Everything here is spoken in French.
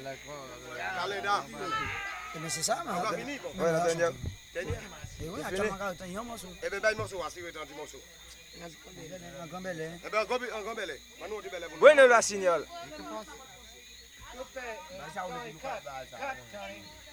Mais c'est ça, On va finir. Ouais, dernier. Et oui, à Chamanga, tu as un morceau. Eh bien, bah, morceau, si vous êtes un petit morceau. Un grand belé. Eh bien, un grand belé. Maintenant, on dit belé. Bueno la signal.